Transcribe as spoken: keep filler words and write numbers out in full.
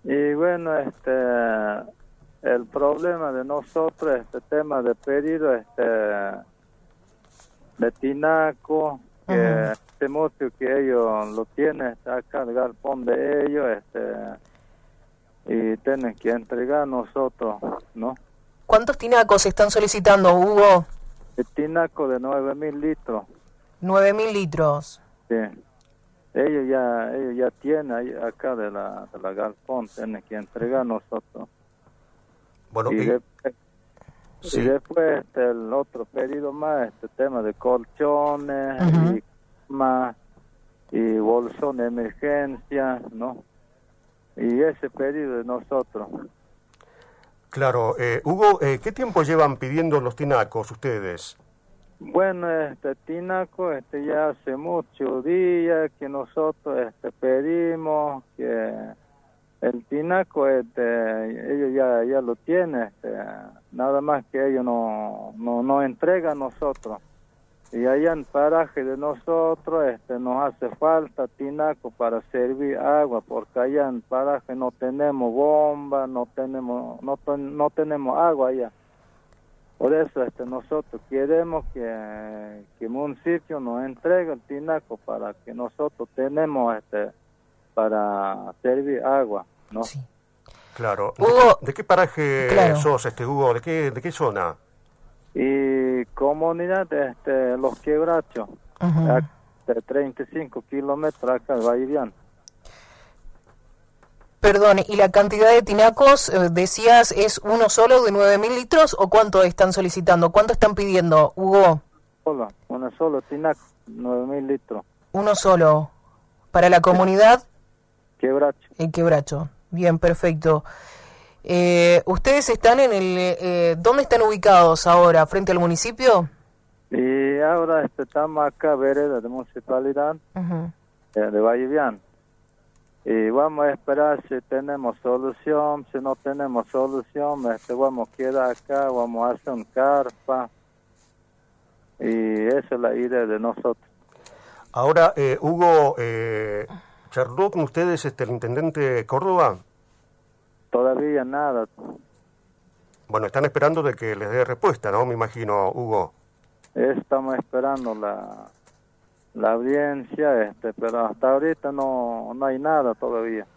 Y bueno, este, el problema de nosotros, este tema de pedido, este, de tinaco, que Ujú. hace mucho que ellos lo tienen, está acá el galpón de ellos, este, y tienen que entregar nosotros, ¿no? ¿Cuántos tinacos están solicitando, Hugo? El tinaco de nueve mil litros, Nueve mil litros. sí. Ellos ya, ellos ya tienen ahí acá de la, de la galpón, tienen que entregar nosotros. Bueno, Y, y, después, sí. y después este, el otro pedido más, este tema de colchones, Ujú. y más, y bolsón de emergencia, ¿no? Y ese pedido de nosotros. Claro, eh, Hugo, eh, ¿qué tiempo llevan pidiendo los tinacos ustedes? Bueno, este tinaco, este ya hace muchos días que nosotros este pedimos que el tinaco, este, ellos ya ya lo tienen, este, nada más que ellos no no no entregan a nosotros. Y allá en paraje de nosotros, este, nos hace falta tinaco para servir agua, porque allá en paraje no tenemos bomba, no tenemos no ten- no tenemos agua allá. Por eso este, nosotros queremos que, que el municipio nos entregue el tinaco para que nosotros tenemos este para servir agua, ¿no? Sí. Claro. ¿De, Hugo, de qué paraje claro. sos, este Hugo? ¿De qué, de qué zona? Y comunidad de este, Los Quebrachos, Ujú. a- de treinta y cinco kilómetros acá de Vallivian. Perdón, ¿y la cantidad de tinacos, eh, decías, es uno solo de nueve mil litros o cuánto están solicitando? ¿Cuánto están pidiendo, Hugo? Solo, una solo tinaco, nueve mil litros. Uno solo. ¿Para la comunidad? Quebracho. El Quebracho. Bien, perfecto. Eh, ¿Ustedes están en el... Eh, ¿Dónde están ubicados ahora? ¿Frente al municipio? Y ahora este, estamos acá, vereda de municipalidad Ujú. eh, de Vallivian. Y vamos a esperar si tenemos solución, si no tenemos solución, este, vamos a quedar acá, vamos a hacer un carpa. Y esa es la idea de nosotros. Ahora, eh, Hugo, eh, ¿charló con ustedes este, el intendente Córdoba? Todavía nada. Bueno, están esperando de que les dé respuesta, ¿no? Me imagino, Hugo. Estamos esperando la, la audiencia, este, pero hasta ahorita no, no hay nada todavía.